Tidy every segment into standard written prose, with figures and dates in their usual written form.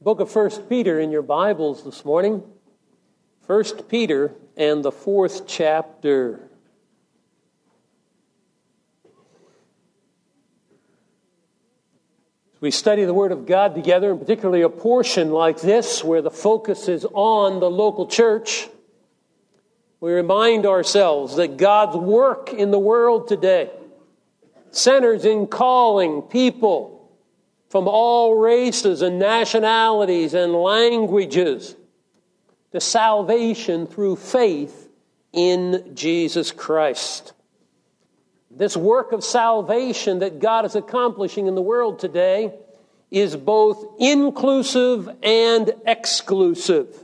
Book of 1 Peter in your Bibles this morning. 1 Peter and the 4th chapter. We study the Word of God together, and particularly a portion like this where the focus is on the local church. We remind ourselves that God's work in the world today centers in calling people from all races and nationalities and languages to salvation through faith in Jesus Christ. This work of salvation that God is accomplishing in the world today is both inclusive and exclusive.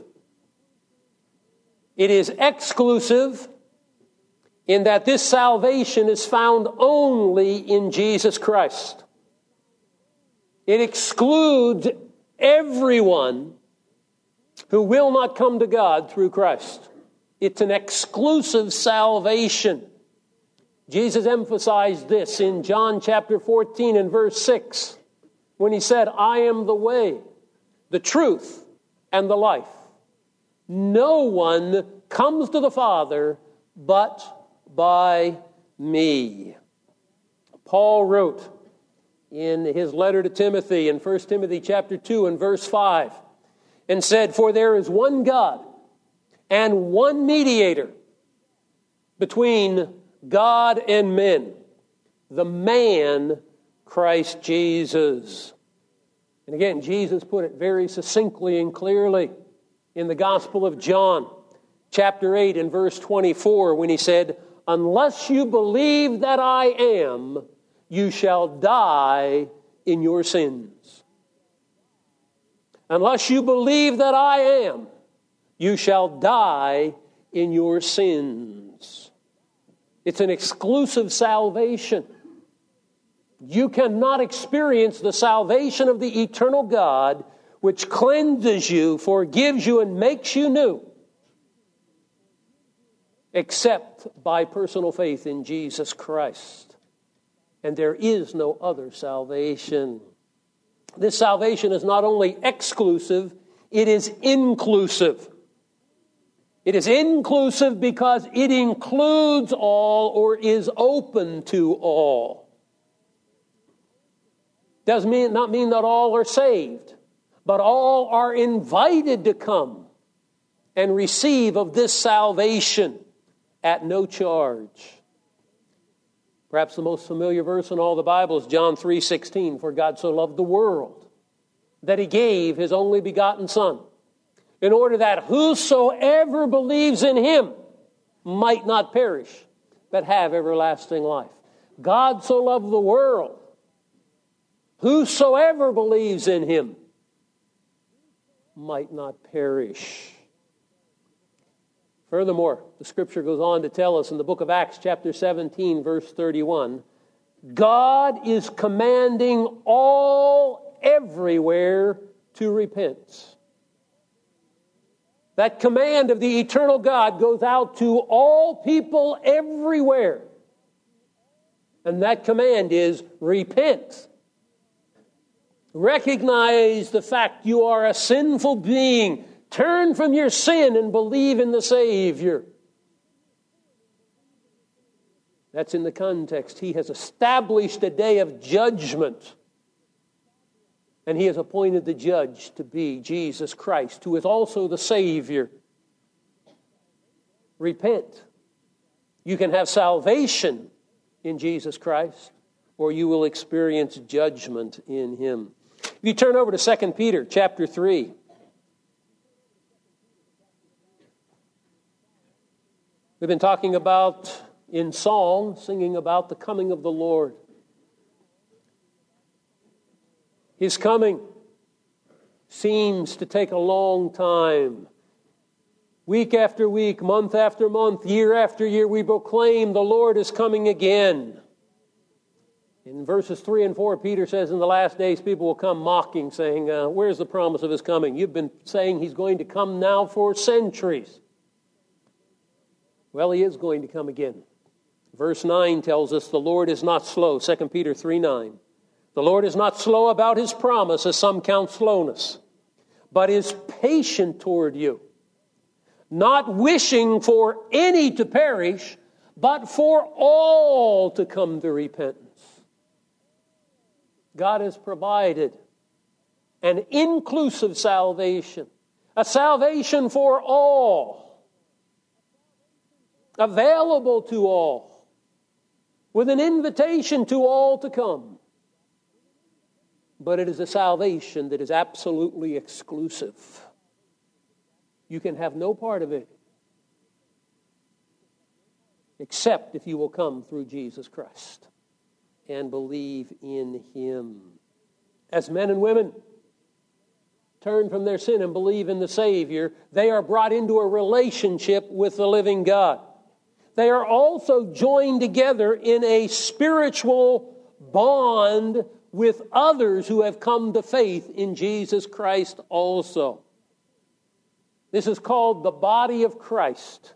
It is exclusive in that this salvation is found only in Jesus Christ. It excludes everyone who will not come to God through Christ. It's an exclusive salvation. Jesus emphasized this in John chapter 14 and verse 6 when he said, I am the way, the truth, and the life. No one comes to the Father but by me. Paul wrote in his letter to Timothy in 1 Timothy chapter 2 and verse 5 and said, For there is one God and one mediator between God and men, the man Christ Jesus. And again, Jesus put it very succinctly and clearly in the Gospel of John, chapter 8 and verse 24, when he said, Unless you believe that I am, you shall die in your sins. Unless you believe that I am, you shall die in your sins. It's an exclusive salvation. You cannot experience the salvation of the eternal God, which cleanses you, forgives you, and makes you new, except by personal faith in Jesus Christ. And there is no other salvation. This salvation is not only exclusive, it is inclusive. It is inclusive because it includes all or is open to all. Does not mean that all are saved, but all are invited to come and receive of this salvation at no charge. Perhaps the most familiar verse in all the Bible is John 3:16. For God so loved the world that he gave his only begotten Son, in order that whosoever believes in him might not perish, but have everlasting life. God so loved the world, whosoever believes in him might not perish. Furthermore, the Scripture goes on to tell us in the book of Acts, chapter 17, verse 31, God is commanding all everywhere to repent. That command of the eternal God goes out to all people everywhere. And that command is repent. Recognize the fact you are a sinful being. Turn from your sin and believe in the Savior. That's in the context. He has established a day of judgment. And he has appointed the judge to be Jesus Christ, who is also the Savior. Repent. You can have salvation in Jesus Christ, or you will experience judgment in him. If you turn over to 2 Peter chapter 3. We've been talking about, in song, singing about the coming of the Lord. His coming seems to take a long time. Week after week, month after month, year after year, we proclaim the Lord is coming again. In verses 3 and 4, Peter says, in the last days, people will come mocking, saying, where's the promise of his coming? You've been saying he's going to come now for centuries. Well, he is going to come again. Verse 9 tells us the Lord is not slow, 2 Peter 3:9. The Lord is not slow about his promise, as some count slowness, but is patient toward you, not wishing for any to perish, but for all to come to repentance. God has provided an inclusive salvation, a salvation for all, available to all, with an invitation to all to come. But it is a salvation that is absolutely exclusive. You can have no part of it except if you will come through Jesus Christ and believe in Him. As men and women turn from their sin and believe in the Savior, they are brought into a relationship with the living God. They are also joined together in a spiritual bond with others who have come to faith in Jesus Christ also. This is called the body of Christ,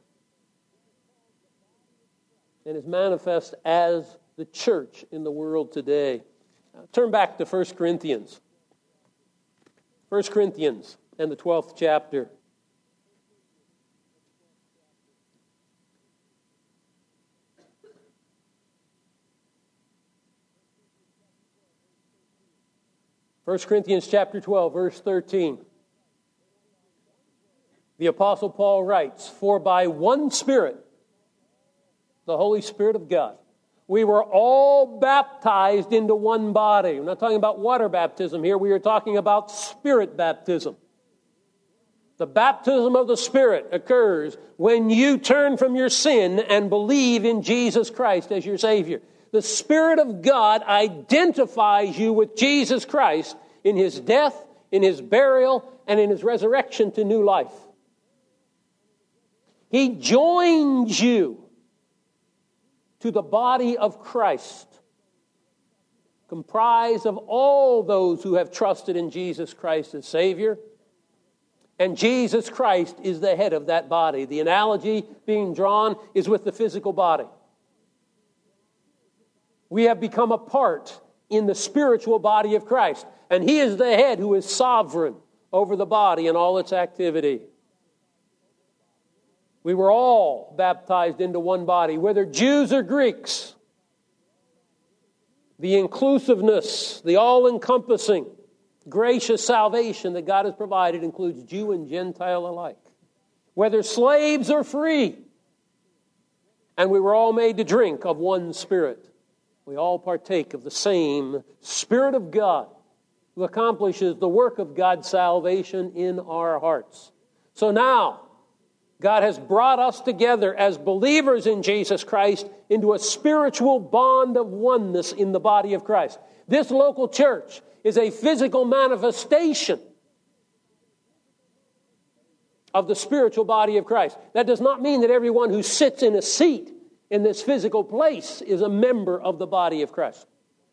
and is manifest as the church in the world today. Now, turn back to 1 Corinthians. 1 Corinthians and the 12th chapter. First Corinthians chapter 12, verse 13. The Apostle Paul writes, "For by one Spirit, the Holy Spirit of God, we were all baptized into one body." We're not talking about water baptism here. We are talking about Spirit baptism. The baptism of the Spirit occurs when you turn from your sin and believe in Jesus Christ as your Savior. The Spirit of God identifies you with Jesus Christ in His death, in His burial, and in His resurrection to new life. He joins you to the body of Christ, comprised of all those who have trusted in Jesus Christ as Savior. And Jesus Christ is the head of that body. The analogy being drawn is with the physical body. We have become a part in the spiritual body of Christ. And He is the head who is sovereign over the body and all its activity. We were all baptized into one body, whether Jews or Greeks. The inclusiveness, the all-encompassing, gracious salvation that God has provided includes Jew and Gentile alike. Whether slaves or free. And we were all made to drink of one Spirit. We all partake of the same Spirit of God who accomplishes the work of God's salvation in our hearts. So now, God has brought us together as believers in Jesus Christ into a spiritual bond of oneness in the body of Christ. This local church is a physical manifestation of the spiritual body of Christ. That does not mean that everyone who sits in a seat in this physical place is a member of the body of Christ.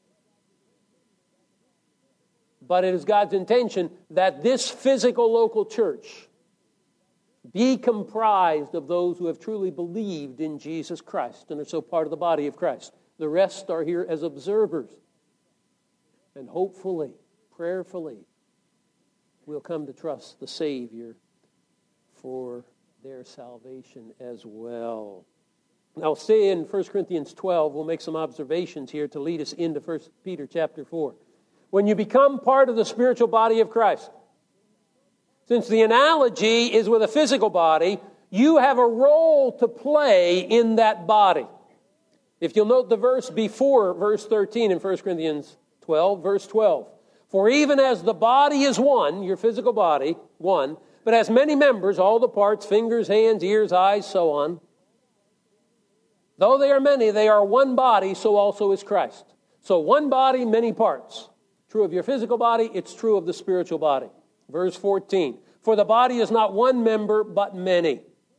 But it is God's intention that this physical local church be comprised of those who have truly believed in Jesus Christ and are so part of the body of Christ. The rest are here as observers. And hopefully, prayerfully, will come to trust the Savior for their salvation as well. Now, stay in 1 Corinthians 12. We'll make some observations here to lead us into 1 Peter chapter 4. When you become part of the spiritual body of Christ, since the analogy is with a physical body, you have a role to play in that body. If you'll note the verse before verse 13 in 1 Corinthians 12, verse 12. For even as the body is one, your physical body, one, but has many members, all the parts, fingers, hands, ears, eyes, so on. Though they are many, they are one body, so also is Christ. So one body, many parts. True of your physical body, it's true of the spiritual body. Verse 14, for the body is not one member, but many.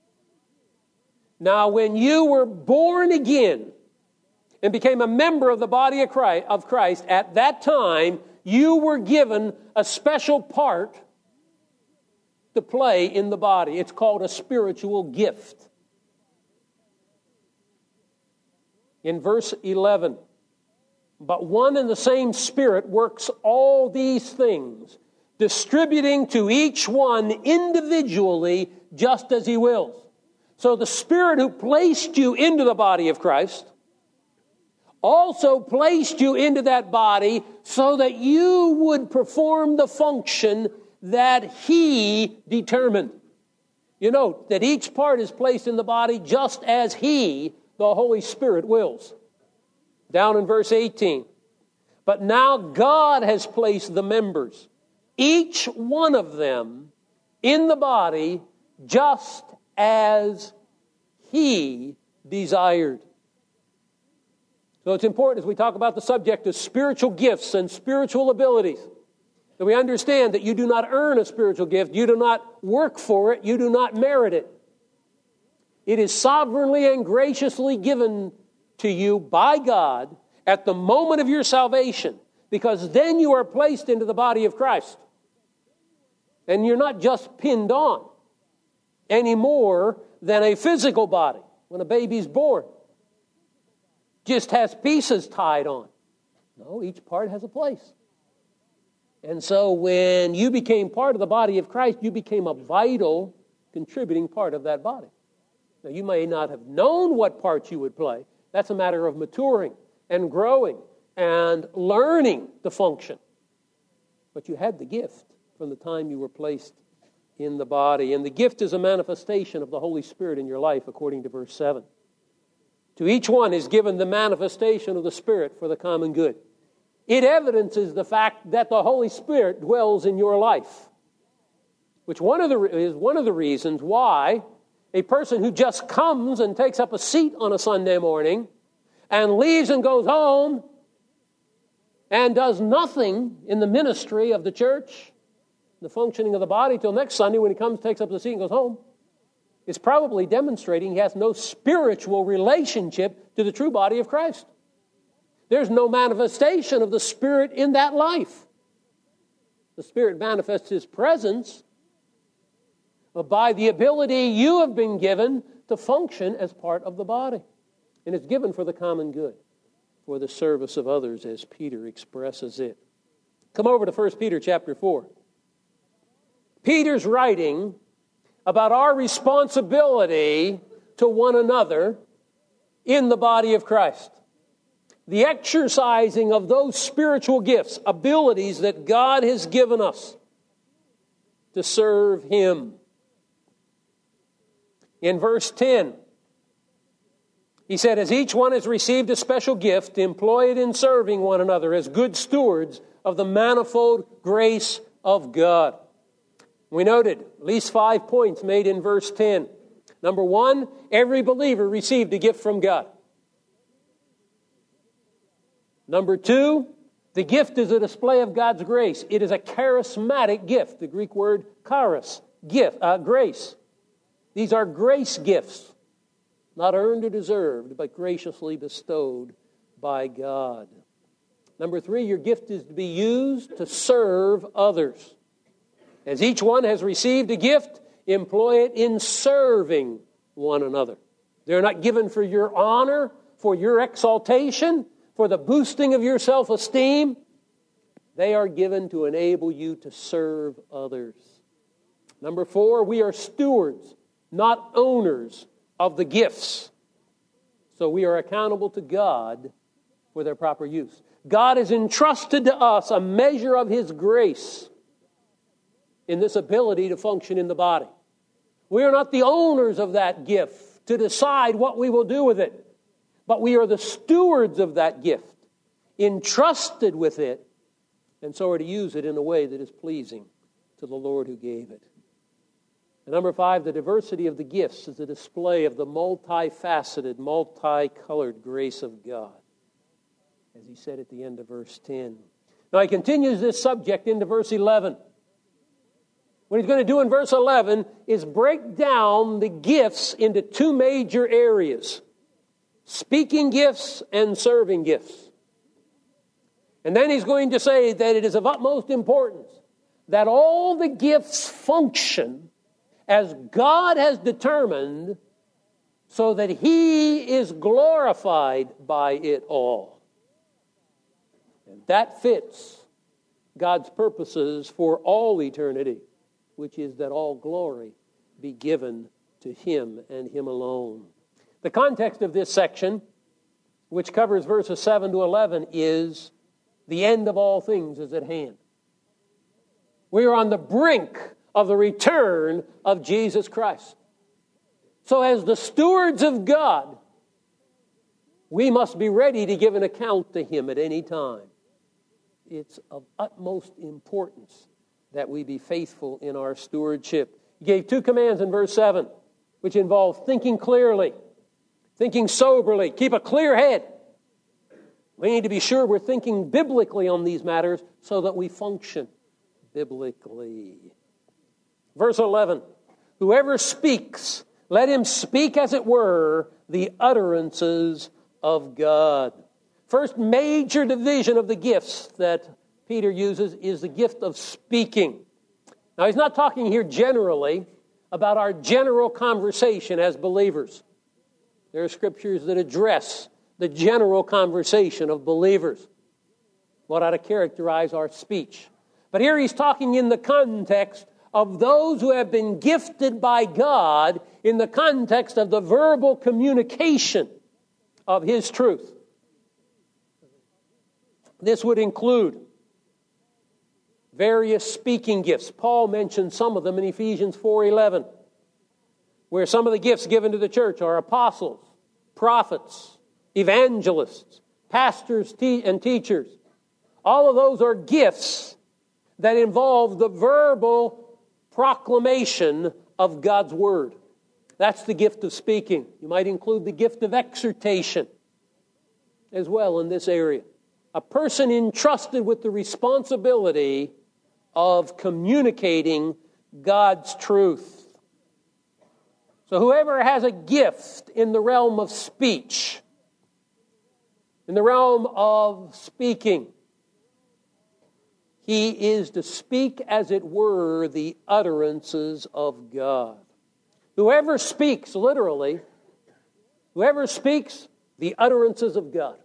Now, when you were born again and became a member of the body of Christ, at that time, you were given a special part to play in the body. It's called a spiritual gift. In verse 11, but one and the same Spirit works all these things, distributing to each one individually just as He wills. So the Spirit who placed you into the body of Christ also placed you into that body so that you would perform the function that He determined. You note that each part is placed in the body just as He, the Holy Spirit, wills. Down in verse 18. But now God has placed the members, each one of them, in the body just as He desired. So it's important as we talk about the subject of spiritual gifts and spiritual abilities that we understand that you do not earn a spiritual gift, you do not work for it, you do not merit it. It is sovereignly and graciously given to you by God at the moment of your salvation, because then you are placed into the body of Christ. And you're not just pinned on any more than a physical body when a baby's born just has pieces tied on. No, each part has a place. And so when you became part of the body of Christ, you became a vital, contributing part of that body. Now, you may not have known what part you would play. That's a matter of maturing and growing and learning the function. But you had the gift from the time you were placed in the body. And the gift is a manifestation of the Holy Spirit in your life, according to verse 7. To each one is given the manifestation of the Spirit for the common good. It evidences the fact that the Holy Spirit dwells in your life, which is one of the reasons why a person who just comes and takes up a seat on a Sunday morning and leaves and goes home and does nothing in the ministry of the church, the functioning of the body, till next Sunday when he comes, takes up the seat and goes home, is probably demonstrating he has no spiritual relationship to the true body of Christ. There's no manifestation of the Spirit in that life. The Spirit manifests His presence by the ability you have been given to function as part of the body. And it's given for the common good, for the service of others, as Peter expresses it. Come over to 1 Peter chapter 4. Peter's writing about our responsibility to one another in the body of Christ. The exercising of those spiritual gifts, abilities that God has given us to serve Him. In verse 10, he said, as each one has received a special gift, employ it in serving one another as good stewards of the manifold grace of God. We noted at least 5 points made in verse 10. Number 1, every believer received a gift from God. Number 2, the gift is a display of God's grace. It is a charismatic gift. The Greek word charis, gift, grace. These are grace gifts, not earned or deserved, but graciously bestowed by God. Number 3, your gift is to be used to serve others. As each one has received a gift, employ it in serving one another. They're not given for your honor, for your exaltation, for the boosting of your self-esteem. They are given to enable you to serve others. Number 4, we are stewards, not owners of the gifts. So we are accountable to God for their proper use. God has entrusted to us a measure of His grace in this ability to function in the body. We are not the owners of that gift to decide what we will do with it, but we are the stewards of that gift, entrusted with it, and so are to use it in a way that is pleasing to the Lord who gave it. And number 5, the diversity of the gifts is a display of the multifaceted, multicolored grace of God, as he said at the end of verse 10. Now he continues this subject into verse 11. What he's going to do in verse 11 is break down the gifts into 2 major areas: speaking gifts and serving gifts. And then he's going to say that it is of utmost importance that all the gifts function as God has determined, so that He is glorified by it all. And that fits God's purposes for all eternity, which is that all glory be given to Him and Him alone. The context of this section, which covers verses 7 to 11, is the end of all things is at hand. We are on the brink of the return of Jesus Christ. So as the stewards of God, we must be ready to give an account to Him at any time. It's of utmost importance that we be faithful in our stewardship. He gave 2 commands in verse 7, which involve thinking clearly, thinking soberly, keep a clear head. We need to be sure we're thinking biblically on these matters so that we function biblically. Verse 11, whoever speaks, let him speak as it were the utterances of God. First major division of the gifts that Peter uses is the gift of speaking. Now, he's not talking here generally about our general conversation as believers. There are scriptures that address the general conversation of believers, what ought to characterize our speech. But here he's talking in the context of those who have been gifted by God in the context of the verbal communication of His truth. This would include various speaking gifts. Paul mentioned some of them in Ephesians 4:11, where some of the gifts given to the church are apostles, prophets, evangelists, pastors, and teachers. All of those are gifts that involve the verbal proclamation of God's Word. That's the gift of speaking. You might include the gift of exhortation as well in this area. A person entrusted with the responsibility of communicating God's truth. So whoever has a gift in the realm of speech, in the realm of speaking, he is to speak, as it were, the utterances of God. Whoever speaks, literally, whoever speaks, the utterances of God.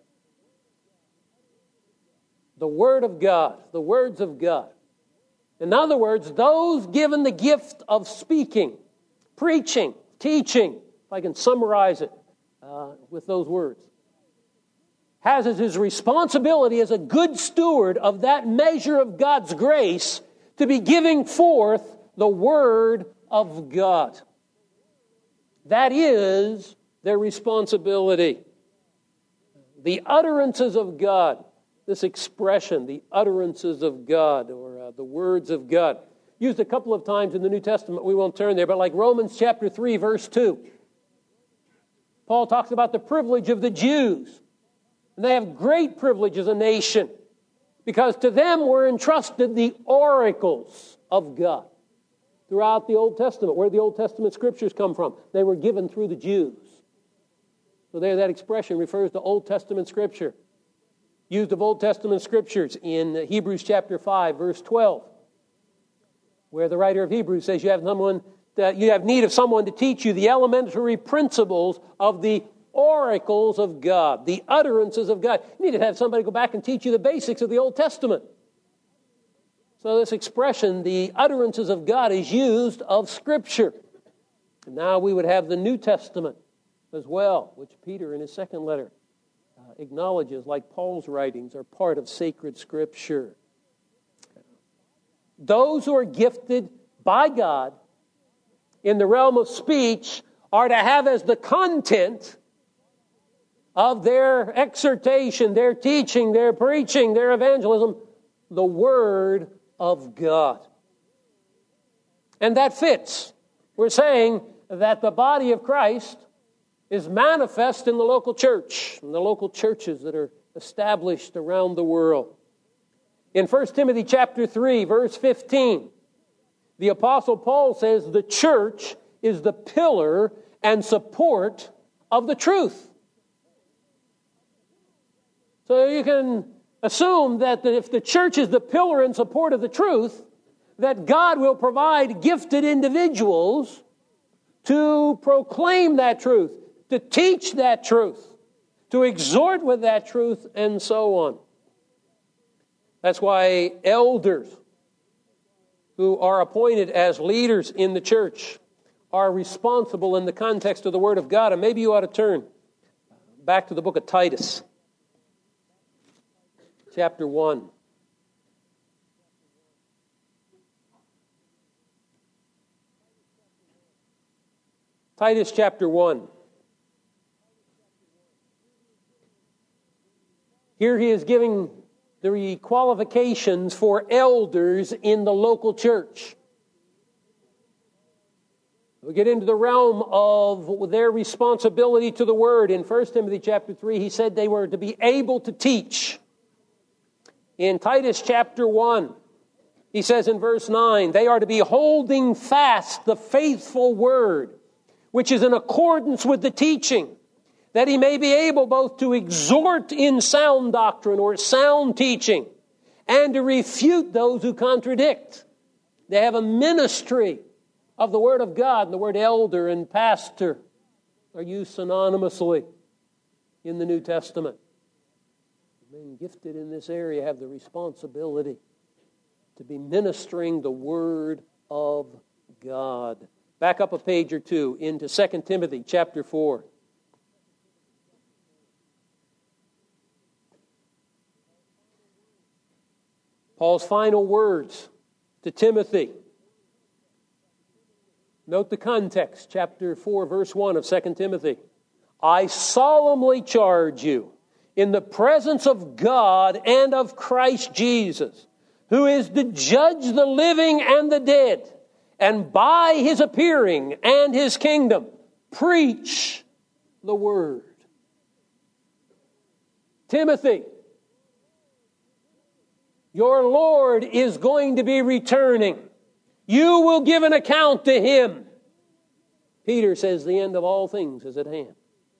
The Word of God, the words of God. In other words, those given the gift of speaking, preaching, teaching, if I can summarize it with those words, has as his responsibility as a good steward of that measure of God's grace to be giving forth the Word of God. That is their responsibility. The utterances of God, this expression, the utterances of God, or the words of God, used a couple of times in the New Testament. We won't turn there, but like Romans chapter 3, verse 2. Paul talks about the privilege of the Jews. And they have great privilege as a nation because to them were entrusted the oracles of God throughout the Old Testament. Where the Old Testament scriptures come from, they were given through the Jews. So there, that expression refers to Old Testament scripture. Used of Old Testament scriptures in Hebrews chapter 5, verse 12, where the writer of Hebrews says you have need of someone to teach you the elementary principles of the oracles of God, the utterances of God. You need to have somebody go back and teach you the basics of the Old Testament. So this expression, the utterances of God, is used of Scripture. And now we would have the New Testament as well, which Peter in his second letter acknowledges, like Paul's writings, are part of sacred Scripture. Those who are gifted by God in the realm of speech are to have as the content of their exhortation, their teaching, their preaching, their evangelism, the Word of God. And that fits. We're saying that the body of Christ is manifest in the local church, in the local churches that are established around the world. In 1 Timothy chapter 3, verse 15, the Apostle Paul says the church is the pillar and support of the truth. So you can assume that if the church is the pillar and support of the truth, that God will provide gifted individuals to proclaim that truth, to teach that truth, to exhort with that truth, and so on. That's why elders who are appointed as leaders in the church are responsible in the context of the Word of God. And maybe you ought to turn back to the book of Titus, chapter 1. Titus chapter 1. Here he is giving the qualifications for elders in the local church. We get into the realm of their responsibility to the Word. In 1 Timothy chapter 3, he said they were to be able to teach. In Titus chapter 1, he says in verse 9, they are to be holding fast the faithful Word, which is in accordance with the teaching, that he may be able both to exhort in sound doctrine or sound teaching, and to refute those who contradict. They have a ministry of the Word of God, and the word elder and pastor are used synonymously in the New Testament. Men gifted in this area have the responsibility to be ministering the Word of God. Back up a page or two into 2 Timothy chapter 4. Paul's final words to Timothy. Note the context, chapter 4, verse 1 of 2 Timothy. I solemnly charge you in the presence of God and of Christ Jesus, who is to judge the living and the dead, and by his appearing and his kingdom, preach the word. Timothy, your Lord is going to be returning. You will give an account to him. Peter says the end of all things is at hand.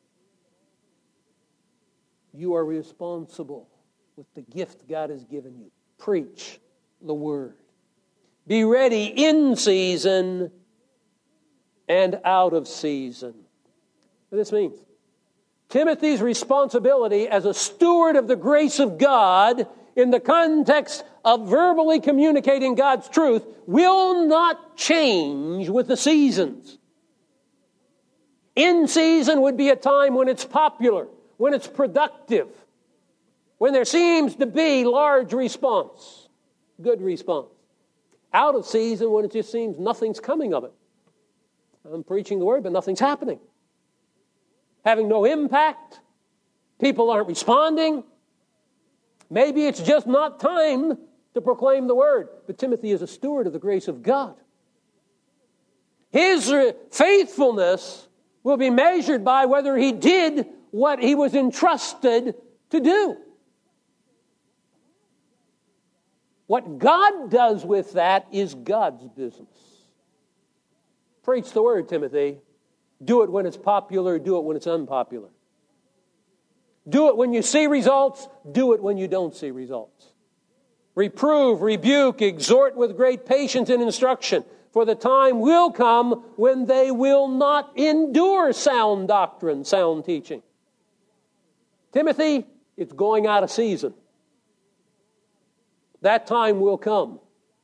You are responsible with the gift God has given you. Preach the word. Be ready in season and out of season. What this means? Timothy's responsibility as a steward of the grace of God in the context of verbally communicating God's truth will not change with the seasons. In season would be a time when it's popular, when it's productive, when there seems to be large response, good response. Out of season when it just seems nothing's coming of it. I'm preaching the word, but nothing's happening. Having no impact. People aren't responding. Maybe it's just not time to proclaim the word. But Timothy is a steward of the grace of God. His faithfulness will be measured by whether he did what he was entrusted to do. What God does with that is God's business. Preach the word, Timothy. Do it when it's popular, do it when it's unpopular. Do it when you see results, do it when you don't see results. Reprove, rebuke, exhort with great patience and instruction, for the time will come when they will not endure sound doctrine, sound teaching. Timothy, it's going out of season. That time will come.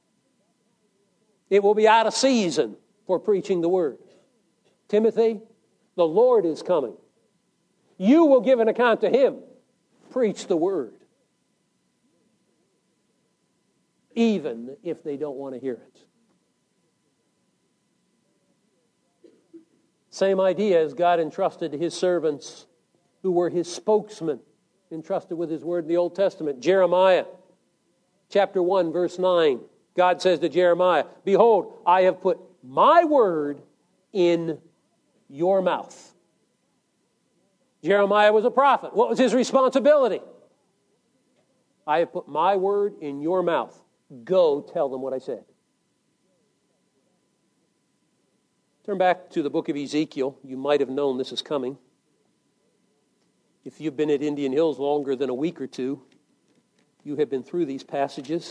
It will be out of season for preaching the word. Timothy, the Lord is coming. You will give an account to him. Preach the word. Even if they don't want to hear it. Same idea as God entrusted to his servants who were his spokesmen, entrusted with his word in the Old Testament. Jeremiah, chapter 1, verse 9. God says to Jeremiah, behold, I have put my word in your mouth. Jeremiah was a prophet. What was his responsibility? I have put my word in your mouth. Go tell them what I said. Turn back to the book of Ezekiel. You might have known this is coming. If you've been at Indian Hills longer than a week or two, you have been through these passages.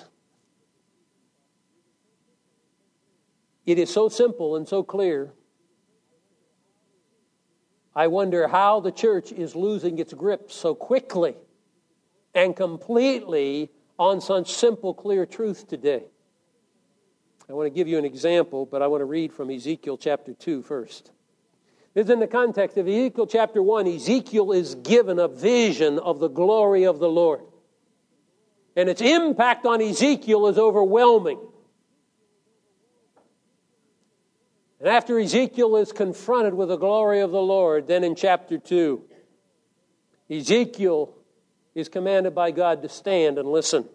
It is so simple and so clear. I wonder how the church is losing its grip so quickly and completely on such simple, clear truth today. I want to give you an example, but I want to read from Ezekiel chapter 2 first. This is in the context of Ezekiel chapter 1. Ezekiel is given a vision of the glory of the Lord. And its impact on Ezekiel is overwhelming. And after Ezekiel is confronted with the glory of the Lord, then in chapter 2, Ezekiel is commanded by God to stand and listen.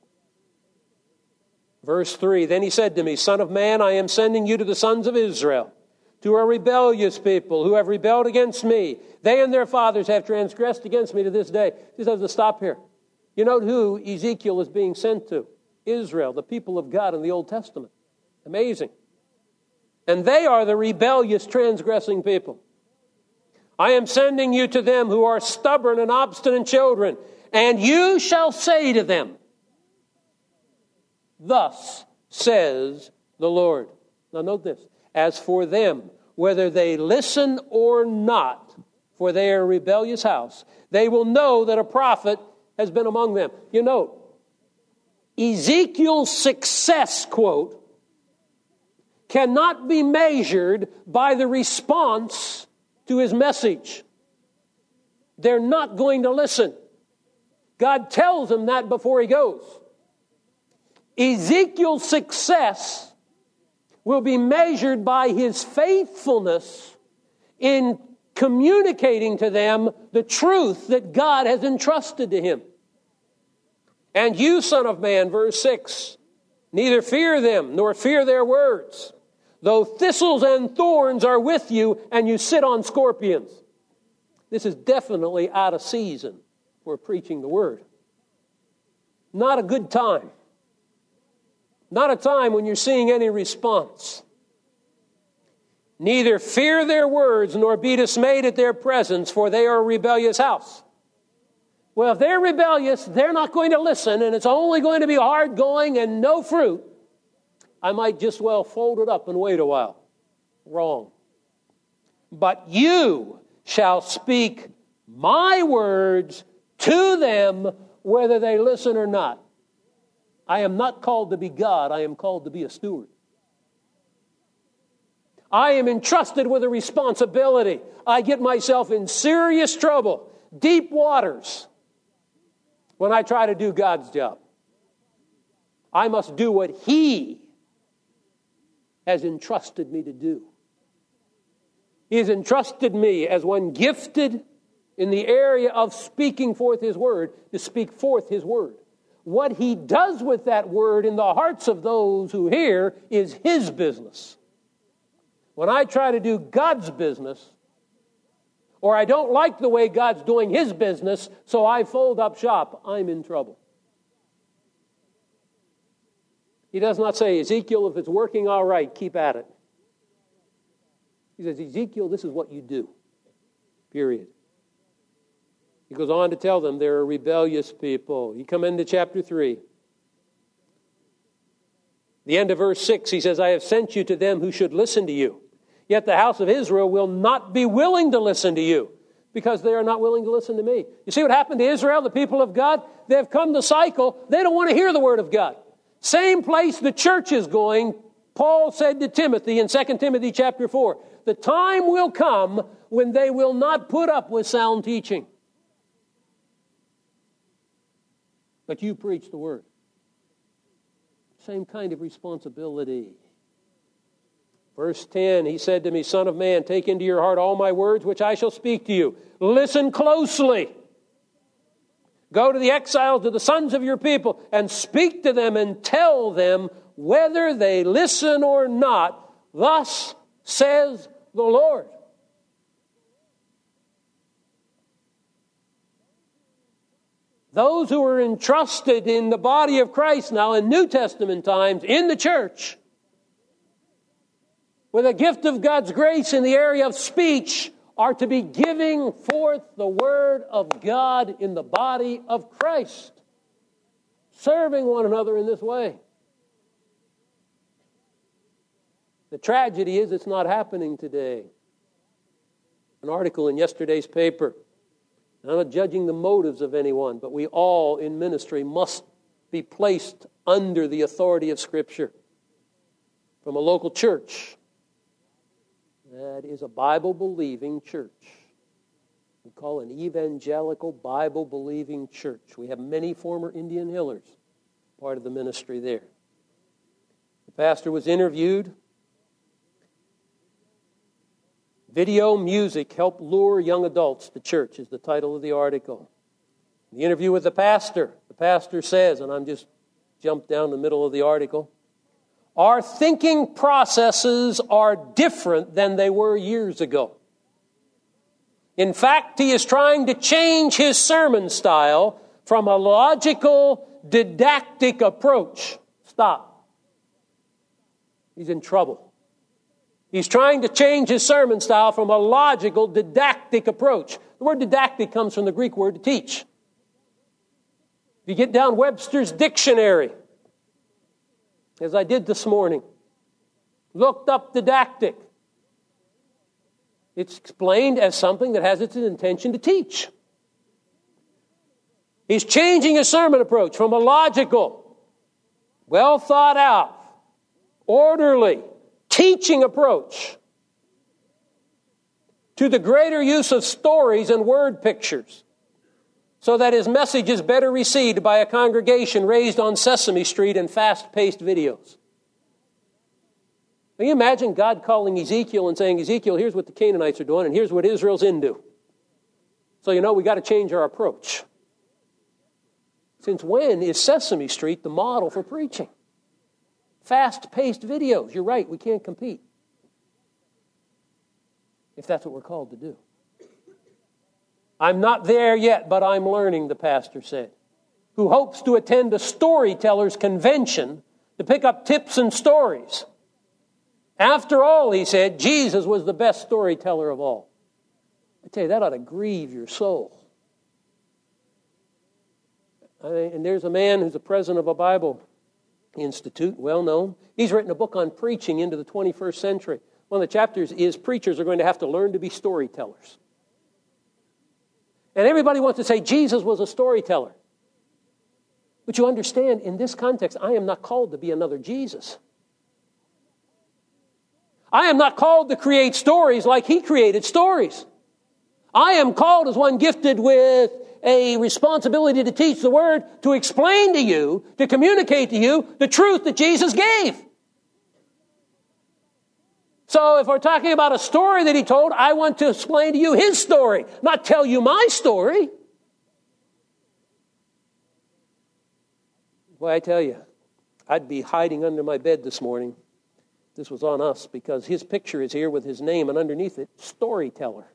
Verse 3, then he said to me, Son of man, I am sending you to the sons of Israel, to a rebellious people who have rebelled against me. They and their fathers have transgressed against me to this day. Just has to stop here. You know who Ezekiel is being sent to? Israel, the people of God in the Old Testament. Amazing. And they are the rebellious, transgressing people. I am sending you to them who are stubborn and obstinate children, and you shall say to them, Thus says the Lord. Now note this. As for them, whether they listen or not, for they are a rebellious house, they will know that a prophet has been among them. You note, Ezekiel's success, quote, cannot be measured by the response to his message. They're not going to listen. God tells him that before he goes. Ezekiel's success will be measured by his faithfulness in communicating to them the truth that God has entrusted to him. And you, son of man, verse 6, neither fear them nor fear their words, though thistles and thorns are with you and you sit on scorpions. This is definitely out of season for preaching the word. Not a good time. Not a time when you're seeing any response. Neither fear their words nor be dismayed at their presence, for they are a rebellious house. Well, if they're rebellious, they're not going to listen, and it's only going to be hard going and no fruit. I might just well fold it up and wait a while. Wrong. But you shall speak my words to them, whether they listen or not. I am not called to be God. I am called to be a steward. I am entrusted with a responsibility. I get myself in serious trouble, deep waters, when I try to do God's job. I must do what He has entrusted me to do. He has entrusted me as one gifted in the area of speaking forth His word, to speak forth His word. What He does with that word in the hearts of those who hear is His business. When I try to do God's business, or I don't like the way God's doing His business, so I fold up shop, I'm in trouble. He does not say, Ezekiel, if it's working all right, keep at it. He says, Ezekiel, this is what you do. Period. He goes on to tell them they're a rebellious people. You come into chapter 3. The end of verse 6, he says, I have sent you to them who should listen to you. Yet the house of Israel will not be willing to listen to you, because they are not willing to listen to me. You see what happened to Israel, the people of God? They've come to cycle. They don't want to hear the word of God. Same place the church is going. Paul said to Timothy in 2 Timothy chapter 4, the time will come when they will not put up with sound teaching. But you preach the word. Same kind of responsibility. Verse 10, he said to me, Son of man, take into your heart all my words which I shall speak to you. Listen closely. Go to the exiles, to the sons of your people, and speak to them and tell them whether they listen or not. Thus says the Lord. Those who are entrusted in the body of Christ now in New Testament times, in the church, with a gift of God's grace in the area of speech, are to be giving forth the word of God in the body of Christ, serving one another in this way. The tragedy is it's not happening today. An article in yesterday's paper. I'm not judging the motives of anyone, but we all in ministry must be placed under the authority of Scripture from a local church that is a Bible-believing church. We call an evangelical Bible-believing church. We have many former Indian Hillers, part of the ministry there. The pastor was interviewed. Video music help lure young adults to church is the title of the article. The interview with the pastor says, and I'm just jumped down the middle of the article, our thinking processes are different than they were years ago. In fact, he is trying to change his sermon style from a logical, didactic approach. Stop. He's in trouble. He's trying to change his sermon style from a logical, didactic approach. The word didactic comes from the Greek word to teach. If you get down Webster's dictionary, as I did this morning, looked up didactic, it's explained as something that has its intention to teach. He's changing his sermon approach from a logical, well thought out, orderly, teaching approach to the greater use of stories and word pictures so that his message is better received by a congregation raised on Sesame Street and fast-paced videos. Can you imagine God calling Ezekiel and saying, Ezekiel, here's what the Canaanites are doing and here's what Israel's into. So we got to change our approach. Since when is Sesame Street the model for preaching? Fast-paced videos. You're right, we can't compete. If that's what we're called to do. I'm not there yet, but I'm learning, the pastor said, who hopes to attend a storyteller's convention to pick up tips and stories. After all, he said, Jesus was the best storyteller of all. I tell you, that ought to grieve your soul. And there's a man who's the president of a Bible Institute, well known. He's written a book on preaching into the 21st century. One of the chapters is preachers are going to have to learn to be storytellers. And everybody wants to say Jesus was a storyteller. But you understand, in this context, I am not called to be another Jesus. I am not called to create stories like he created stories. I am called as one gifted with a responsibility to teach the Word, to explain to you, to communicate to you the truth that Jesus gave. So if we're talking about a story that he told, I want to explain to you his story, not tell you my story. Boy, I tell you, I'd be hiding under my bed this morning. This was on us because his picture is here with his name and underneath it, storyteller.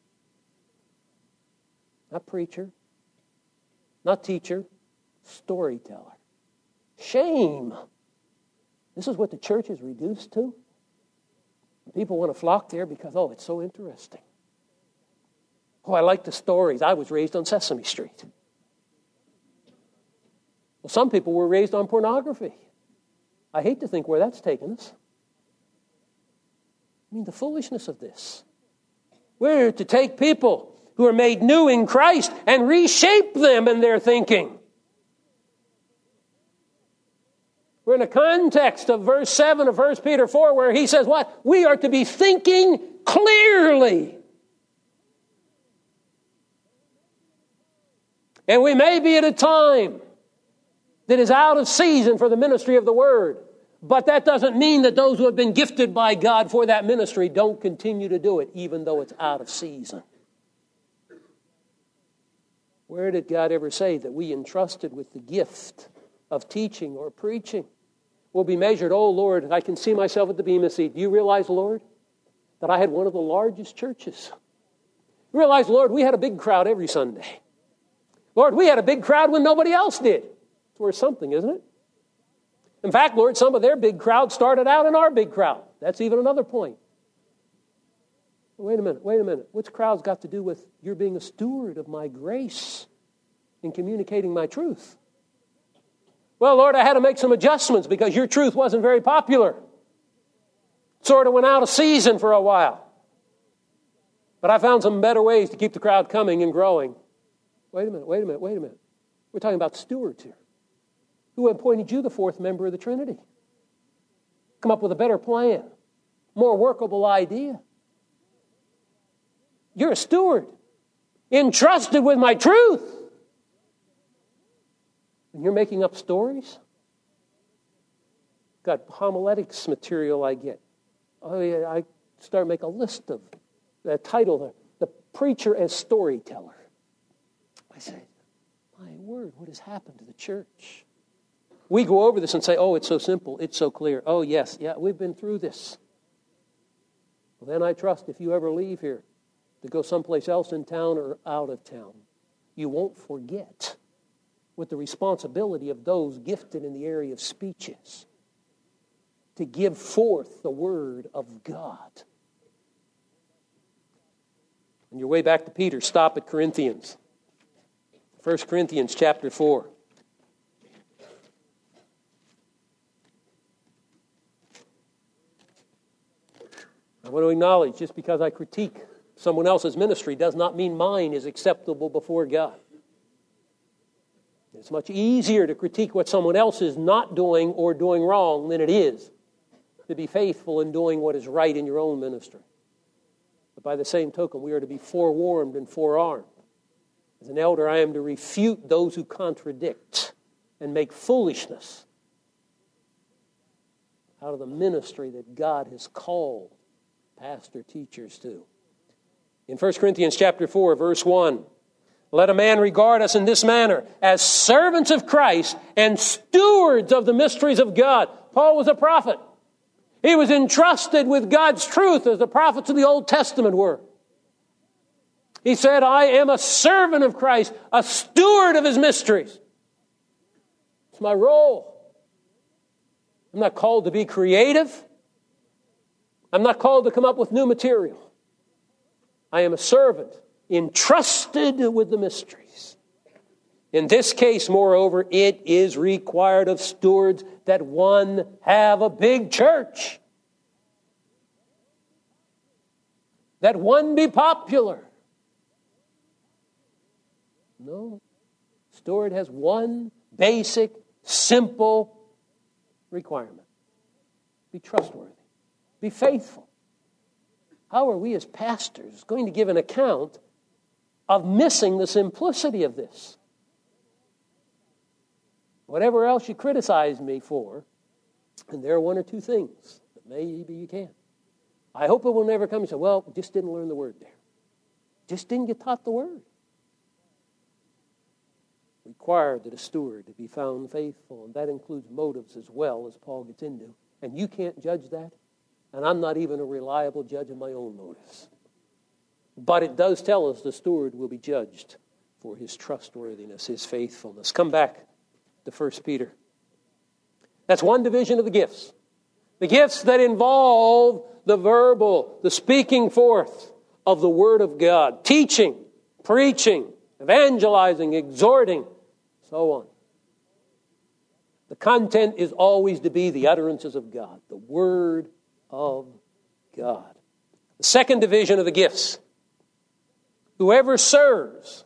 Not preacher, not teacher, storyteller. Shame. This is what the church is reduced to. People want to flock there because, it's so interesting. I like the stories. I was raised on Sesame Street. Well, some people were raised on pornography. I hate to think where that's taken us. The foolishness of this. We're to take people who are made new in Christ and reshape them in their thinking. We're in the context of verse 7 of 1 Peter 4 where he says what? We are to be thinking clearly. And we may be at a time that is out of season for the ministry of the Word. But that doesn't mean that those who have been gifted by God for that ministry don't continue to do it, even though it's out of season. Where did God ever say that we entrusted with the gift of teaching or preaching will be measured? Oh, Lord, I can see myself at the Bema seat. Do you realize, Lord, that I had one of the largest churches? You realize, Lord, we had a big crowd every Sunday. Lord, we had a big crowd when nobody else did. It's worth something, isn't it? In fact, Lord, some of their big crowd started out in our big crowd. That's even another point. Wait a minute. What's crowds got to do with your being a steward of my grace in communicating my truth? Well, Lord, I had to make some adjustments because your truth wasn't very popular. Sort of went out of season for a while. But I found some better ways to keep the crowd coming and growing. Wait a minute. We're talking about stewards here. Who appointed you the fourth member of the Trinity? Come up with a better plan, more workable idea. You're a steward, entrusted with my truth. And you're making up stories? Got homiletics material I get. Oh yeah, I start making a list of the title, The Preacher as Storyteller. I say, my word, what has happened to the church? We go over this and say, oh, it's so simple, it's so clear. Oh, yes, yeah, we've been through this. Well, then I trust if you ever leave here to go someplace else in town or out of town, you won't forget what the responsibility of those gifted in the area of speech is. To give forth the word of God. On your way back to Peter, stop at Corinthians. 1 Corinthians chapter 4. I want to acknowledge, just because I critique someone else's ministry does not mean mine is acceptable before God. It's much easier to critique what someone else is not doing or doing wrong than it is to be faithful in doing what is right in your own ministry. But by the same token, we are to be forewarned and forearmed. As an elder, I am to refute those who contradict and make foolishness out of the ministry that God has called pastor teachers to. In 1 Corinthians chapter 4, verse 1, let a man regard us in this manner, as servants of Christ and stewards of the mysteries of God. Paul was a prophet. He was entrusted with God's truth as the prophets of the Old Testament were. He said, I am a servant of Christ, a steward of His mysteries. It's my role. I'm not called to be creative. I'm not called to come up with new material. I am a servant entrusted with the mysteries. In this case, moreover, it is required of stewards that one have a big church. That one be popular. No. Steward has one basic, simple requirement. Be trustworthy. Be faithful. How are we as pastors going to give an account of missing the simplicity of this? Whatever else you criticize me for, and there are one or two things that maybe you can. I hope it will never come and say, well, just didn't learn the word there. Just didn't get taught the word. Required that a steward to be found faithful, and that includes motives as well, as Paul gets into. And you can't judge that, and I'm not even a reliable judge of my own motives. But it does tell us the steward will be judged for his trustworthiness, his faithfulness. Come back to 1 Peter. That's one division of the gifts. The gifts that involve the verbal, the speaking forth of the Word of God. Teaching, preaching, evangelizing, exhorting, so on. The content is always to be the utterances of God, the Word of God. The second division of the gifts. Whoever serves,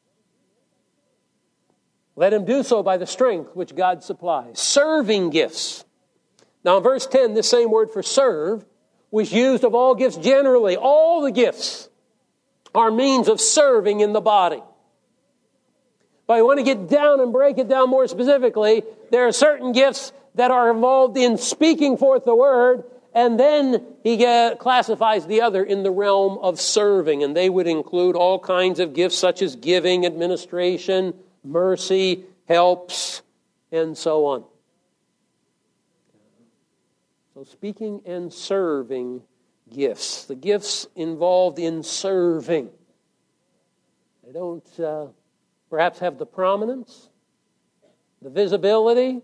let him do so by the strength which God supplies. Serving gifts. Now in verse 10, this same word for serve was used of all gifts generally. All the gifts are means of serving in the body. But I want to get down and break it down more specifically. There are certain gifts that are involved in speaking forth the word, and then he classifies the other in the realm of serving. And they would include all kinds of gifts such as giving, administration, mercy, helps, and so on. So speaking and serving gifts. The gifts involved in serving. They don't perhaps have the prominence, the visibility,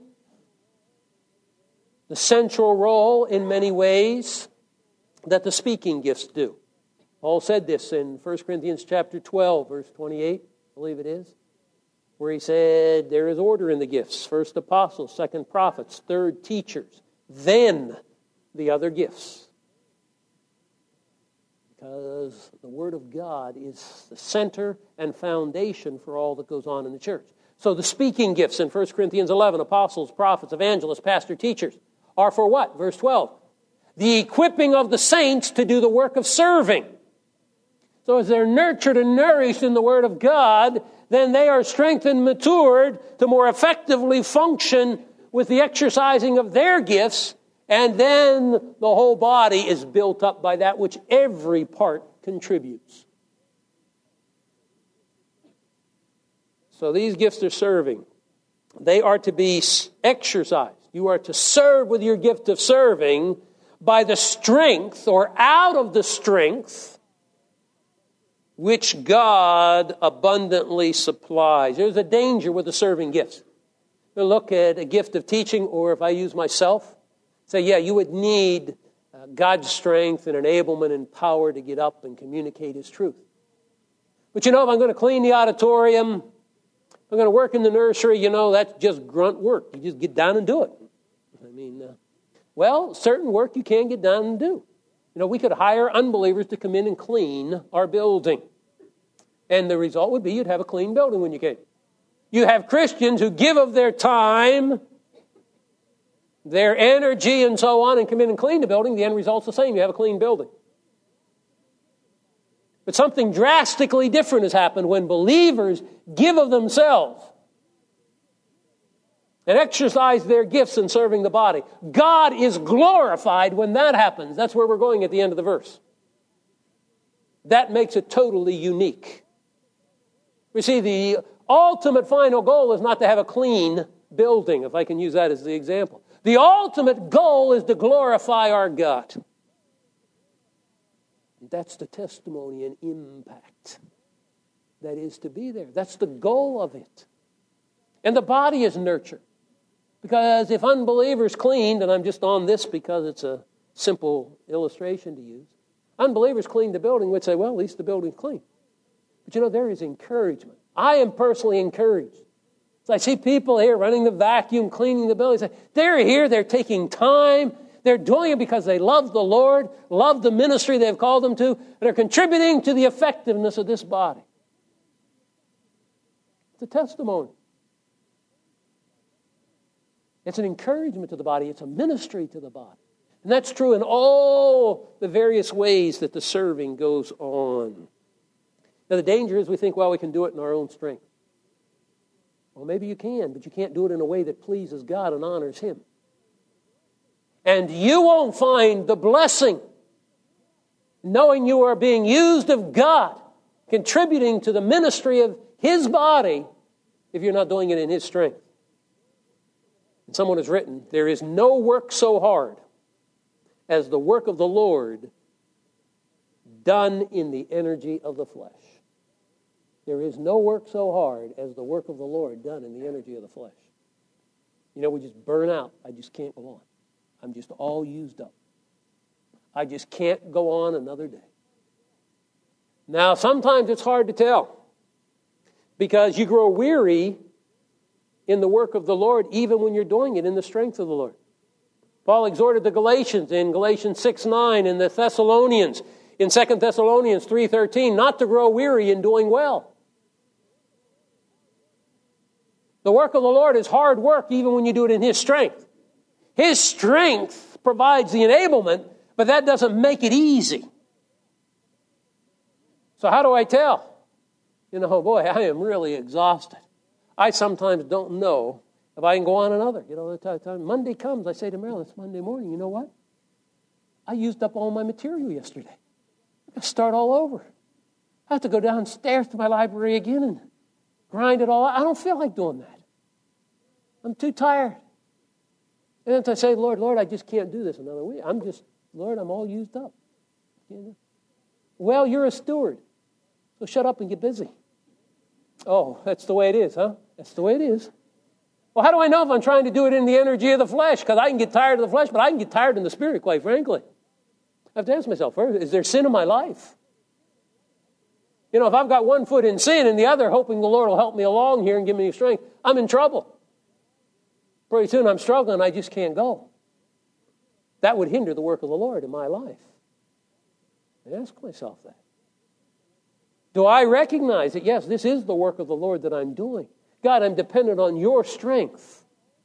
the central role in many ways that the speaking gifts do. Paul said this in 1 Corinthians chapter 12, verse 28, I believe it is, where he said, there is order in the gifts. First apostles, second prophets, third teachers, then the other gifts. Because the Word of God is the center and foundation for all that goes on in the church. So the speaking gifts in 1 Corinthians 11, apostles, prophets, evangelists, pastor, teachers, are for what? Verse 12. The equipping of the saints to do the work of serving. So as they're nurtured and nourished in the Word of God, then they are strengthened, matured to more effectively function with the exercising of their gifts, and then the whole body is built up by that which every part contributes. So these gifts are serving. They are to be exercised. You are to serve with your gift of serving by the strength or out of the strength which God abundantly supplies. There's a danger with the serving gifts. You look at a gift of teaching, or if I use myself, say, yeah, you would need God's strength and enablement and power to get up and communicate His truth. But if I'm going to clean the auditorium, if I'm going to work in the nursery, that's just grunt work. You just get down and do it. Certain work you can get down and do. We could hire unbelievers to come in and clean our building. And the result would be you'd have a clean building when you came. You have Christians who give of their time, their energy, and so on, and come in and clean the building. The end result's the same. You have a clean building. But something drastically different has happened when believers give of themselves and exercise their gifts in serving the body. God is glorified when that happens. That's where we're going at the end of the verse. That makes it totally unique. We see the ultimate final goal is not to have a clean building, if I can use that as the example. The ultimate goal is to glorify our God. That's the testimony and impact that is to be there. That's the goal of it. And the body is nurtured. Because if unbelievers cleaned, and I'm just on this because it's a simple illustration to use, unbelievers cleaned the building, would say, well, at least the building's clean. But there is encouragement. I am personally encouraged. So I see people here running the vacuum, cleaning the building. They're here, they're taking time. They're doing it because they love the Lord, love the ministry they've called them to, and are contributing to the effectiveness of this body. It's a testimony. It's an encouragement to the body. It's a ministry to the body. And that's true in all the various ways that the serving goes on. Now, the danger is we think, we can do it in our own strength. Well, maybe you can, but you can't do it in a way that pleases God and honors Him. And you won't find the blessing knowing you are being used of God, contributing to the ministry of His body, if you're not doing it in His strength. And someone has written, there is no work so hard as the work of the Lord done in the energy of the flesh. There is no work so hard as the work of the Lord done in the energy of the flesh. We just burn out. I just can't go on. I'm just all used up. I just can't go on another day. Now, sometimes it's hard to tell because you grow weary in the work of the Lord even when you're doing it in the strength of the Lord. Paul exhorted the Galatians in Galatians 6:9 and the Thessalonians in 2 Thessalonians 3:13 not to grow weary in doing well. The work of the Lord is hard work even when you do it in His strength. His strength provides the enablement, but that doesn't make it easy. So how do I tell? I am really exhausted. I sometimes don't know if I can go on another. The time Monday comes, I say to Marilyn, it's Monday morning. You know what? I used up all my material yesterday. I got to start all over. I have to go downstairs to my library again and grind it all out. I don't feel like doing that. I'm too tired. And then I say, Lord, I just can't do this another week. Lord, I'm all used up. Well, you're a steward, so shut up and get busy. Oh, that's the way it is, huh? That's the way it is. Well, how do I know if I'm trying to do it in the energy of the flesh? Because I can get tired of the flesh, but I can get tired in the spirit, quite frankly. I have to ask myself, first, is there sin in my life? If I've got one foot in sin and the other hoping the Lord will help me along here and give me strength, I'm in trouble. Pretty soon I'm struggling, I just can't go. That would hinder the work of the Lord in my life. I ask myself that. Do I recognize that, yes, this is the work of the Lord that I'm doing? God, I'm dependent on your strength.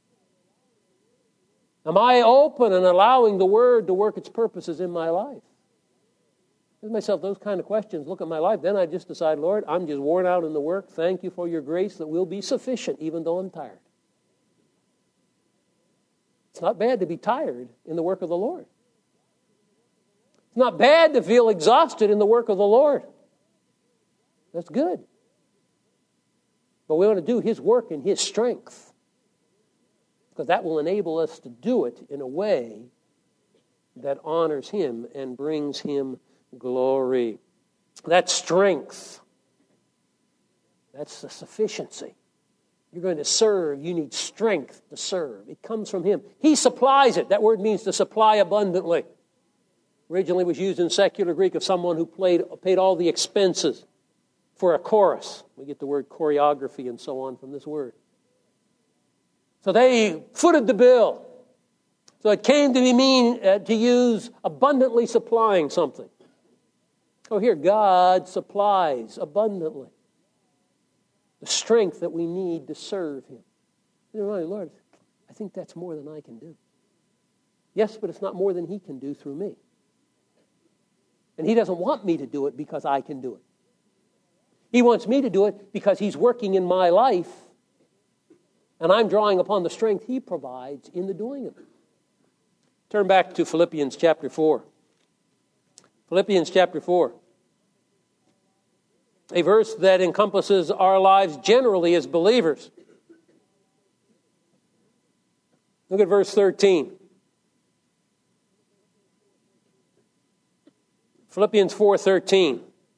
Am I open and allowing the Word to work its purposes in my life? Ask myself those kind of questions, look at my life. Then I just decide, Lord, I'm just worn out in the work. Thank you for your grace that will be sufficient even though I'm tired. It's not bad to be tired in the work of the Lord. It's not bad to feel exhausted in the work of the Lord. That's good. But we want to do His work in His strength, because that will enable us to do it in a way that honors Him and brings Him glory. That's strength. That's the sufficiency. You're going to serve, you need strength to serve. It comes from Him. He supplies it. That word means to supply abundantly. Originally was used in secular Greek of someone who paid all the expenses for a chorus. We get the word choreography and so on from this word. So they footed the bill. So it came to mean to use abundantly supplying something. Oh, here, God supplies abundantly the strength that we need to serve Him. Lord, I think that's more than I can do. Yes, but it's not more than He can do through me. And He doesn't want me to do it because I can do it. He wants me to do it because He's working in my life, and I'm drawing upon the strength He provides in the doing of it. Turn back to Philippians chapter 4. Philippians chapter 4. A verse that encompasses our lives generally as believers. Look at verse 13. Philippians 4:13.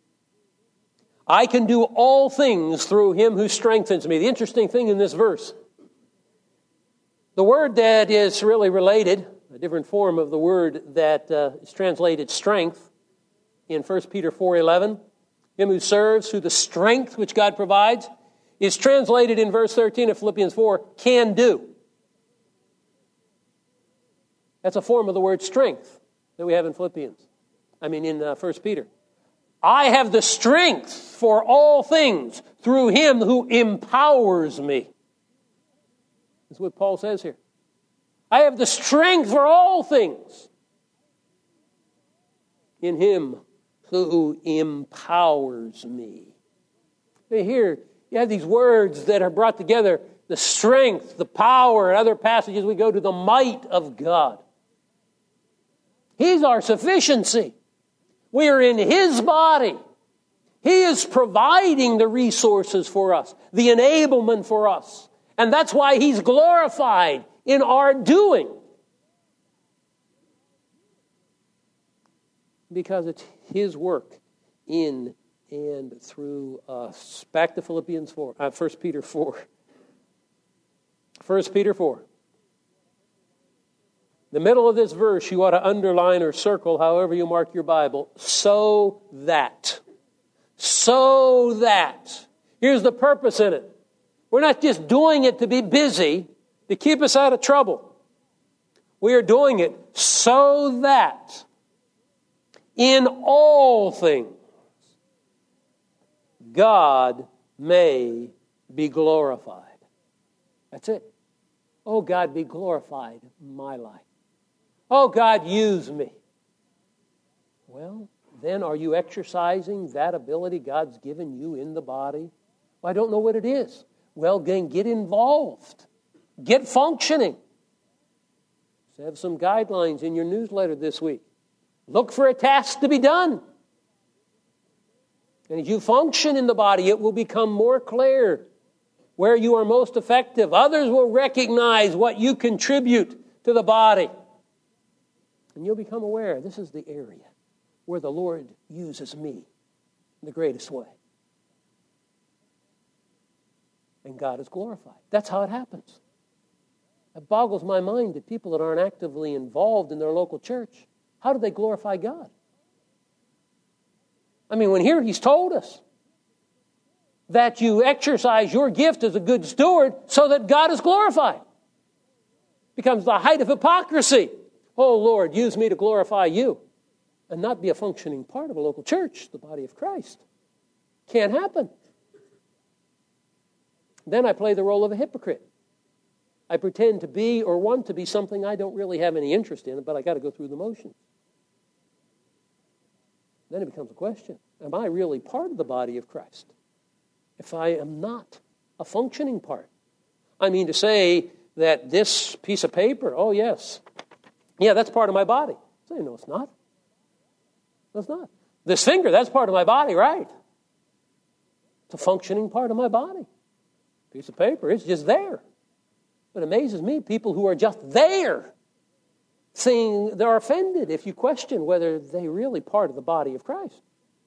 I can do all things through Him who strengthens me. The interesting thing in this verse, the word that is really related, a different form of the word that is translated strength in 1 Peter 4:11, Him who serves through the strength which God provides, is translated in verse 13 of Philippians 4, can do. That's a form of the word strength that we have in in 1 Peter. I have the strength for all things through Him who empowers me. That's what Paul says here. I have the strength for all things in Him who empowers me. Here, you have these words that are brought together, the strength, the power. In other passages, we go to the might of God. He's our sufficiency. We are in His body. He is providing the resources for us, the enablement for us. And that's why He's glorified in our doing. Because it's His work in and through us. Back to Philippians 4, 1 Peter 4. 1 Peter 4. The middle of this verse you ought to underline or circle, however you mark your Bible, so that. So that. Here's the purpose in it. We're not just doing it to be busy, to keep us out of trouble. We are doing it so that in all things God may be glorified. That's it. Oh, God, be glorified in my life. Oh, God, use me. Well, then are you exercising that ability God's given you in the body? Well, I don't know what it is. Well, then get involved. Get functioning. Let's have some guidelines in your newsletter this week. Look for a task to be done. And as you function in the body, it will become more clear where you are most effective. Others will recognize what you contribute to the body. And you'll become aware, this is the area where the Lord uses me in the greatest way. And God is glorified. That's how it happens. It boggles my mind that people that aren't actively involved in their local church, how do they glorify God? When here He's told us that you exercise your gift as a good steward so that God is glorified. It becomes the height of hypocrisy. Oh, Lord, use me to glorify you and not be a functioning part of a local church, the body of Christ. Can't happen. then I play the role of a hypocrite. I pretend to be or want to be something I don't really have any interest in, but I got to go through the motions. Then it becomes a question. Am I really part of the body of Christ? If I am not a functioning part. I mean to say that this piece of paper, oh yes, yeah, that's part of my body. Say, no, it's not. No, it's not. This finger, that's part of my body, right? It's a functioning part of my body. Piece of paper, it's just there. It amazes me, people who are just there, they're offended if you question whether they're really part of the body of Christ.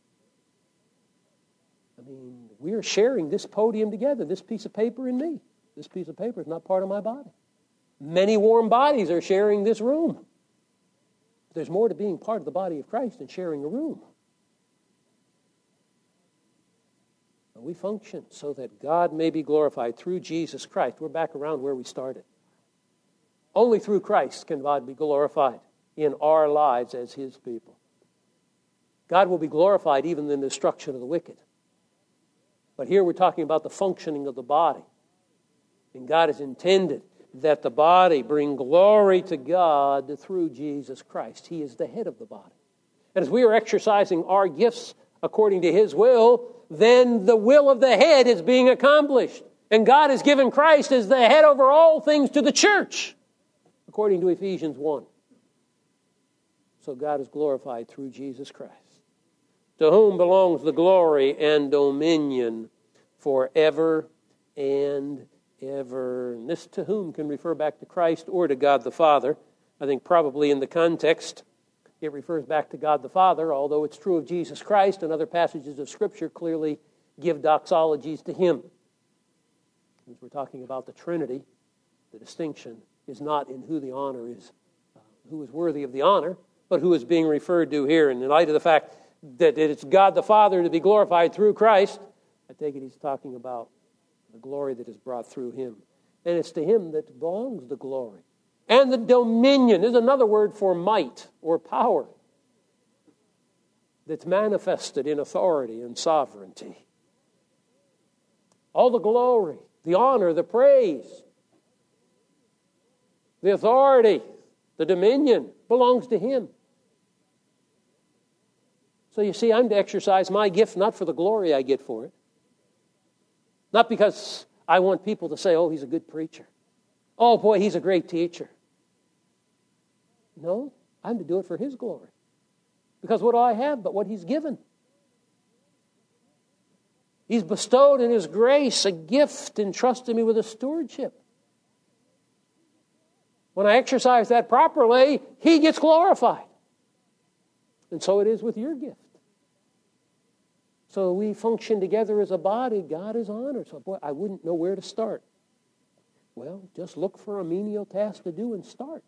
I mean, we are sharing this podium together, this piece of paper and me. This piece of paper is not part of my body. Many warm bodies are sharing this room. There's more to being part of the body of Christ than sharing a room. We function so that God may be glorified through Jesus Christ. We're back around where we started. Only through Christ can God be glorified in our lives as His people. God will be glorified even in the destruction of the wicked. But here we're talking about the functioning of the body. And God has intended that the body bring glory to God through Jesus Christ. He is the head of the body. And as we are exercising our gifts according to His will, then the will of the head is being accomplished. And God has given Christ as the head over all things to the church, according to Ephesians 1. So God is glorified through Jesus Christ, to whom belongs the glory and dominion forever and ever. And this to whom can refer back to Christ or to God the Father. I think probably in the context it refers back to God the Father, although it's true of Jesus Christ, and other passages of Scripture clearly give doxologies to Him. As we're talking about the Trinity, the distinction is not in who the honor is, who is worthy of the honor, but who is being referred to here. And in light of the fact that it's God the Father to be glorified through Christ, I take it He's talking about the glory that is brought through Him. And it's to Him that belongs the glory. And the dominion is another word for might or power that's manifested in authority and sovereignty. All the glory, the honor, the praise, the authority, the dominion belongs to Him. So you see, I'm to exercise my gift not for the glory I get for it. Not because I want people to say, oh, he's a good preacher. Oh, boy, he's a great teacher. No, I'm to do it for His glory. Because what do I have but what He's given? He's bestowed in His grace a gift, entrusted me with a stewardship. When I exercise that properly, He gets glorified. And so it is with your gift. So we function together as a body, God is honored. So boy, I wouldn't know where to start. Well, just look for a menial task to do and start.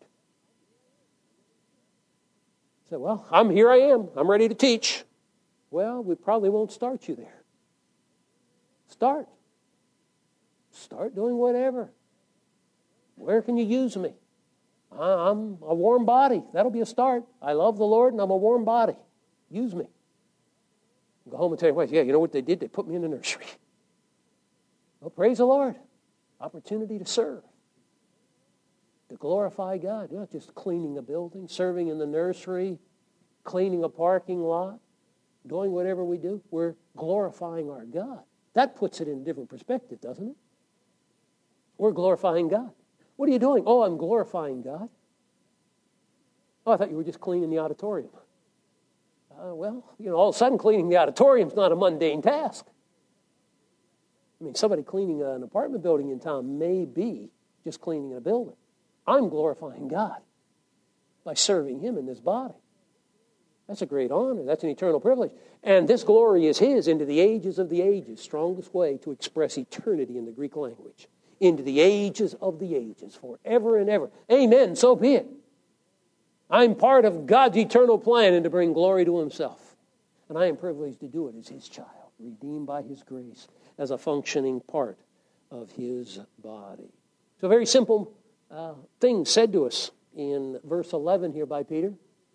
Say, well, here I am. I'm ready to teach. Well, we probably won't start you there. Start. Start doing whatever. Where can you use me? I'm a warm body. That'll be a start. I love the Lord and I'm a warm body. Use me. Go home and tell your wife, yeah, you know what they did? They put me in the nursery. Well, praise the Lord. Opportunity to serve. To glorify God. You're not just cleaning a building, serving in the nursery, cleaning a parking lot, doing whatever we do. We're glorifying our God. That puts it in a different perspective, doesn't it? We're glorifying God. What are you doing? Oh, I'm glorifying God. Oh, I thought you were just cleaning the auditorium. Well, all of a sudden cleaning the auditorium is not a mundane task. I mean, somebody cleaning an apartment building in town may be just cleaning a building. I'm glorifying God by serving Him in this body. That's a great honor. That's an eternal privilege. And this glory is His into the ages of the ages. Strongest way to express eternity in the Greek language. Into the ages of the ages, forever and ever. Amen, so be it. I'm part of God's eternal plan and to bring glory to Himself. And I am privileged to do it as His child, redeemed by His grace as a functioning part of His body. So a very simple thing said to us in verse 11 here by Peter.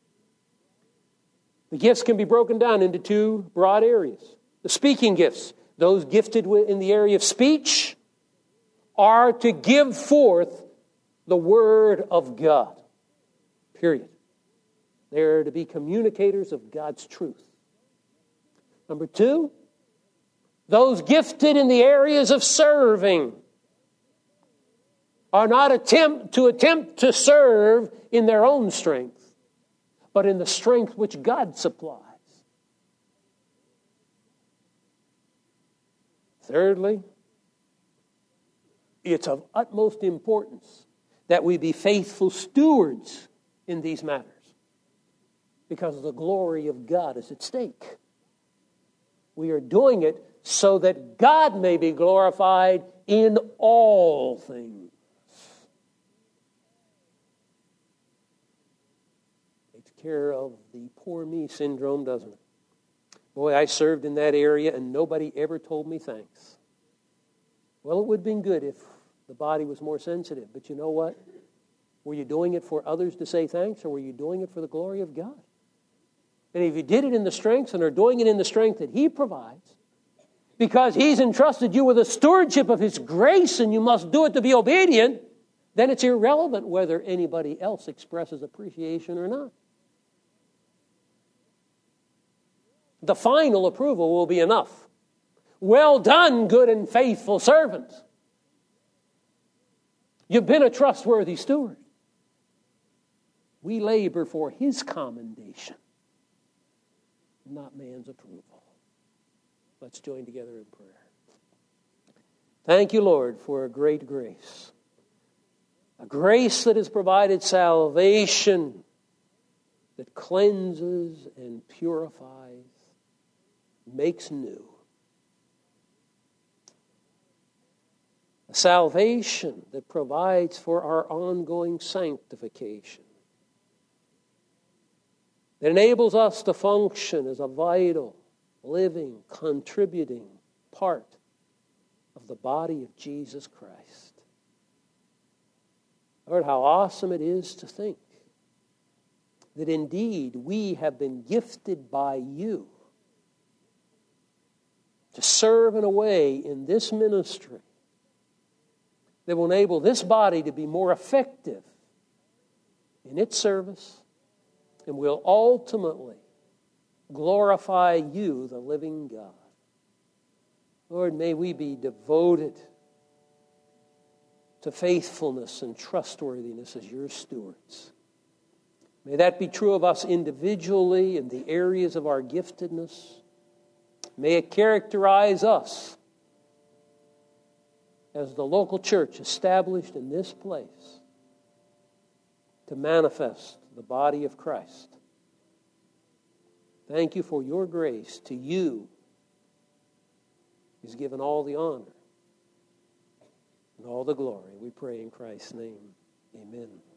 The gifts can be broken down into two broad areas. The speaking gifts, those gifted in the area of speech, are to give forth the Word of God. Period. They're to be communicators of God's truth. Number two, those gifted in the areas of serving are not attempt to serve in their own strength, but in the strength which God supplies. Thirdly, it's of utmost importance that we be faithful stewards in these matters, because the glory of God is at stake. We are doing it so that God may be glorified in all things. Takes care of the poor me syndrome, doesn't it? Boy, I served in that area and nobody ever told me thanks. Well, it would have been good if the body was more sensitive. But you know what? Were you doing it for others to say thanks, or were you doing it for the glory of God? And if you did it in the strength and are doing it in the strength that He provides, because He's entrusted you with a stewardship of His grace and you must do it to be obedient, then it's irrelevant whether anybody else expresses appreciation or not. The final approval will be enough. Well done, good and faithful servant. You've been a trustworthy steward. We labor for His commendation, not man's approval. Let's join together in prayer. Thank you, Lord, for a great grace. A grace that has provided salvation, that cleanses and purifies, makes new. A salvation that provides for our ongoing sanctification, that enables us to function as a vital, living, contributing part of the body of Jesus Christ. Lord, how awesome it is to think that indeed we have been gifted by You to serve in a way in this ministry that will enable this body to be more effective in its service and will ultimately glorify You, the living God. Lord, may we be devoted to faithfulness and trustworthiness as Your stewards. May that be true of us individually in the areas of our giftedness. May it characterize us as the local church established in this place to manifest the body of Christ. Thank You for Your grace. To You is given all the honor and all the glory. We pray in Christ's name. Amen.